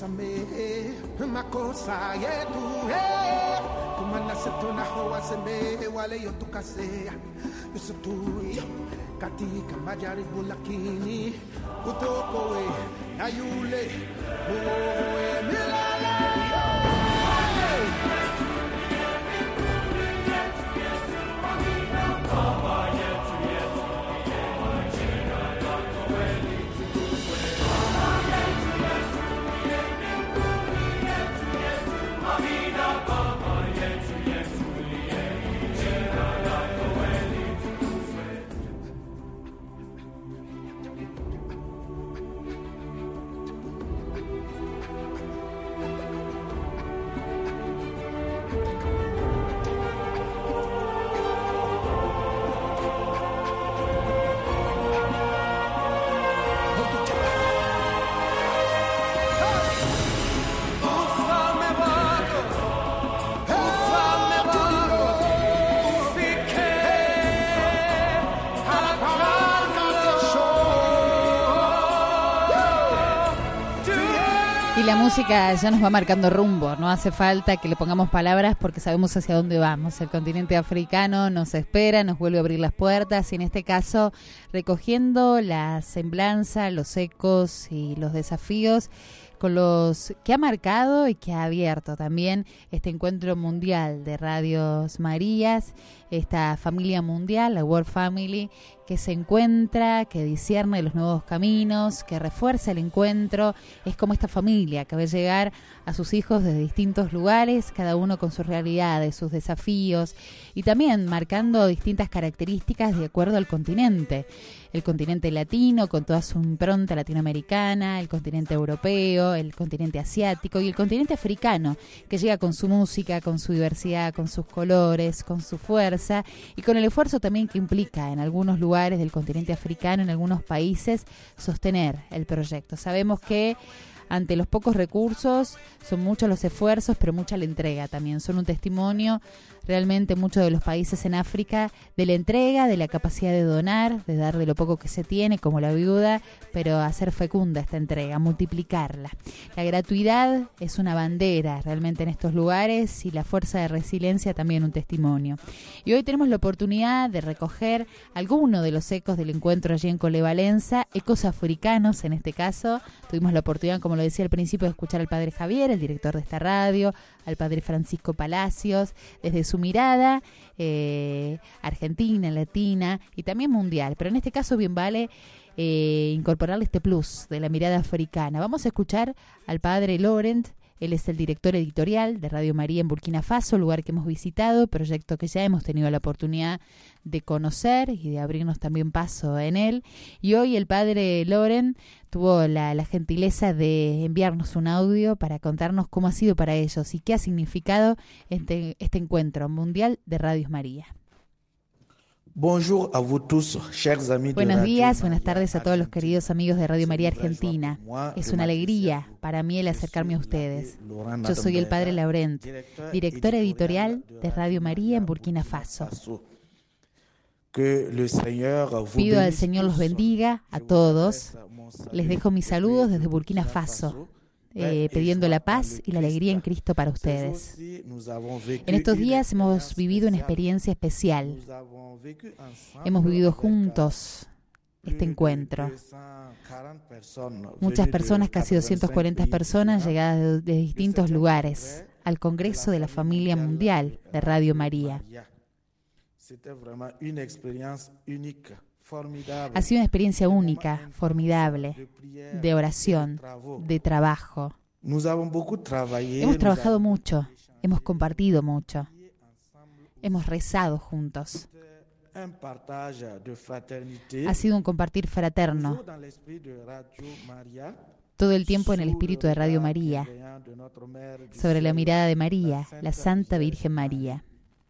me makosa yetu kumana setona hoa sembe wale yotukase yusutui katika majaribu lakini utokowe na yule uoe milele. Y la música ya nos va marcando rumbo, no hace falta que le pongamos palabras porque sabemos hacia dónde vamos. El continente africano nos espera, nos vuelve a abrir las puertas y en este caso recogiendo la semblanza, los ecos y los desafíos con los que ha marcado y que ha abierto también este encuentro mundial de Radios Marías, esta familia mundial, la World Family, que se encuentra, que discierne los nuevos caminos, que refuerza el encuentro. Es como esta familia que va a llegar a sus hijos desde distintos lugares, cada uno con sus realidades, sus desafíos y también marcando distintas características de acuerdo al continente. El continente latino con toda su impronta latinoamericana, el continente europeo, el continente asiático y el continente africano, que llega con su música, con su diversidad, con sus colores, con su fuerza y con el esfuerzo también que implica en algunos lugares del continente africano, en algunos países, sostener el proyecto. Sabemos que ante los pocos recursos son muchos los esfuerzos, pero mucha la entrega también. Son un testimonio realmente muchos de los países en África de la entrega, de la capacidad de donar, de dar de lo poco que se tiene, como la viuda, pero hacer fecunda esta entrega, multiplicarla. La gratuidad es una bandera realmente en estos lugares y la fuerza de resiliencia también un testimonio. Y hoy tenemos la oportunidad de recoger alguno de los ecos del encuentro allí en Colevalenza, ecos africanos en este caso. Tuvimos la oportunidad, como lo decía al principio, de escuchar al padre Javier, el director de esta radio, al padre Francisco Palacios, desde su mirada argentina, latina y también mundial. Pero en este caso bien vale incorporarle este plus de la mirada africana. Vamos a escuchar al padre Laurent. Él es el director editorial de Radio María en Burkina Faso, lugar que hemos visitado, proyecto que ya hemos tenido la oportunidad de conocer y de abrirnos también paso en él. Y hoy el padre Laurent tuvo la gentileza de enviarnos un audio para contarnos cómo ha sido para ellos y qué ha significado este encuentro mundial de Radios María. Bonjour a vous tous, chers amis. Buenos días, buenas tardes a todos los queridos amigos de Radio María Argentina. Es una alegría para mí el acercarme a ustedes. Yo soy el padre Laurent, director editorial de Radio María en Burkina Faso. Pido al Señor los bendiga a todos. Les dejo mis saludos desde Burkina Faso, pidiendo la paz y la alegría en Cristo para ustedes. En estos días hemos vivido una experiencia especial. Hemos vivido juntos este encuentro. Muchas personas, casi 240 personas llegadas de distintos lugares al Congreso de la Familia Mundial de Radio María. Ha sido una experiencia única, formidable, de oración, de trabajo. Hemos trabajado mucho, hemos compartido mucho, hemos rezado juntos. Ha sido un compartir fraterno, todo el tiempo en el espíritu de Radio María, sobre la mirada de María, la Santa Virgen María.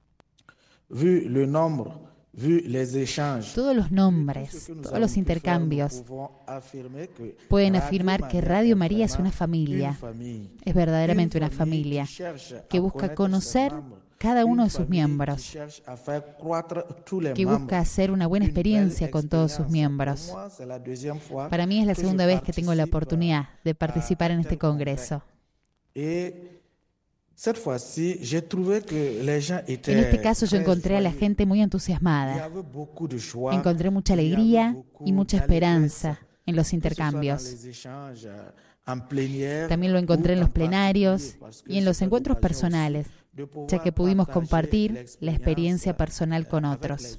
Todos los nombres, todos los intercambios pueden afirmar que Radio María es una familia, es verdaderamente una familia que busca conocer cada uno de sus miembros, que busca hacer una buena experiencia con todos sus miembros. Para mí es la segunda vez que tengo la oportunidad de participar en este congreso. En este caso yo encontré a la gente muy entusiasmada. Encontré mucha alegría y mucha esperanza en los intercambios. También lo encontré en los plenarios y en los encuentros personales, ya que pudimos compartir la experiencia personal con otros.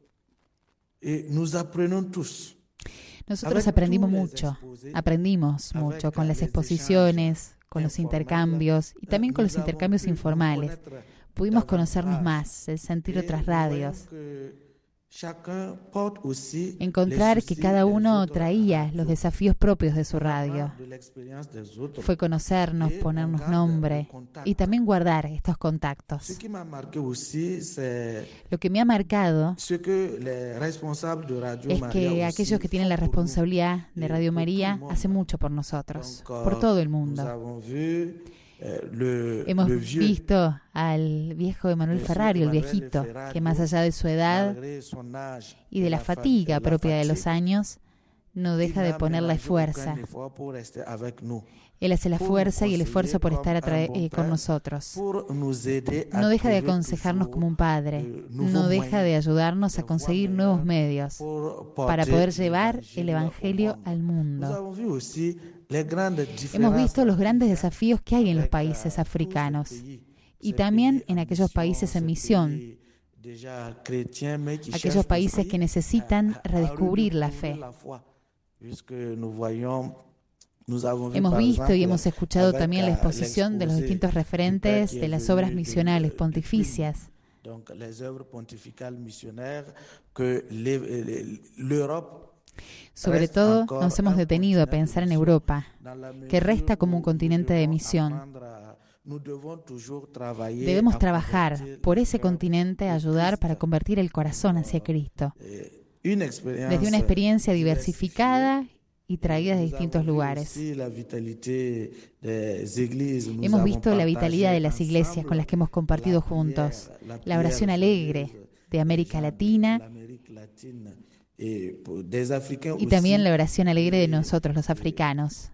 Nosotros aprendimos mucho con las exposiciones, con los intercambios y también con los intercambios informales. Pudimos conocernos más, sentir otras radios. Encontrar que cada uno traía los desafíos propios de su radio. Fue conocernos, ponernos nombre y también guardar estos contactos. Lo que me ha marcado es que aquellos que tienen la responsabilidad de Radio María hacen mucho por nosotros, por todo el mundo. Hemos visto al viejo Emanuel Ferrario, el viejito, que más allá de su edad y de la fatiga propia de los años, no deja de ponerle fuerza. Él hace la fuerza y el esfuerzo por estar con nosotros. No deja de aconsejarnos como un padre. No deja de ayudarnos a conseguir nuevos medios para poder llevar el Evangelio al mundo. Hemos visto los grandes desafíos que hay en los países africanos y también en aquellos países en misión, aquellos países que necesitan redescubrir la fe. Hemos visto y hemos escuchado también la exposición de los distintos referentes de las obras misionales pontificias. Sobre todo, nos hemos detenido a pensar en Europa, que resta como un continente de misión. Debemos trabajar por ese continente, ayudar para convertir el corazón hacia Cristo, desde una experiencia diversificada y traída de distintos lugares. Hemos visto la vitalidad de las iglesias con las que hemos compartido juntos, la oración alegre de América Latina y también la oración alegre de nosotros, los africanos.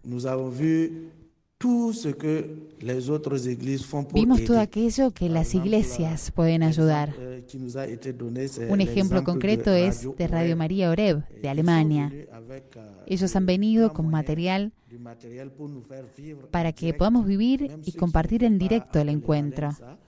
Vimos todo aquello que las iglesias pueden ayudar. Un ejemplo concreto es de Radio María Oreb, de Alemania. Ellos han venido con material para que podamos vivir y compartir en directo el encuentro.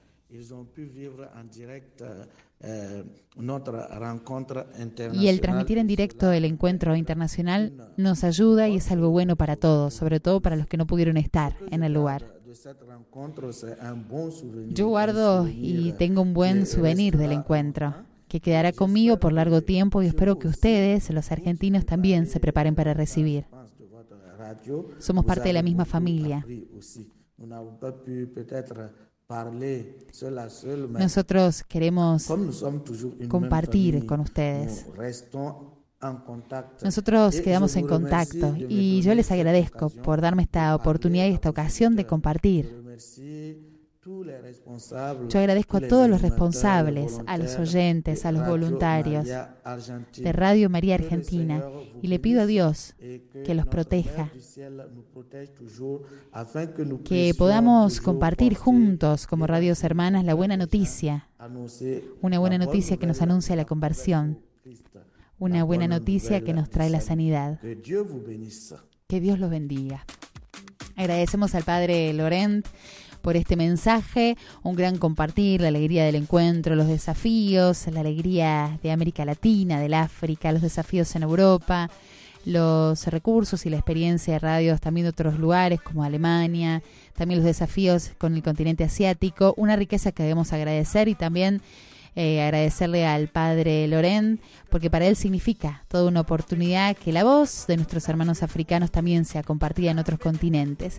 Y el transmitir en directo el encuentro internacional nos ayuda y es algo bueno para todos, sobre todo para los que no pudieron estar en el lugar. Yo guardo y tengo un buen souvenir del encuentro, que quedará conmigo por largo tiempo y espero que ustedes, los argentinos, también se preparen para recibir. Somos parte de la misma familia. Nosotros queremos compartir con ustedes. Nosotros quedamos en contacto y yo les agradezco por darme esta oportunidad y esta ocasión de compartir. Yo agradezco a todos los responsables, a los oyentes, a los voluntarios de Radio María Argentina y le pido a Dios que los proteja, que podamos compartir juntos como radios hermanas la buena noticia, una buena noticia que nos anuncia la conversión, una buena noticia que nos trae la sanidad. Que Dios los bendiga. Agradecemos al Padre Laurent por este mensaje, un gran compartir, la alegría del encuentro, los desafíos, la alegría de América Latina, del África, los desafíos en Europa, los recursos y la experiencia de radios también de otros lugares como Alemania, también los desafíos con el continente asiático, una riqueza que debemos agradecer y también agradecerle al Padre Laurent, porque para él significa toda una oportunidad que la voz de nuestros hermanos africanos también sea compartida en otros continentes.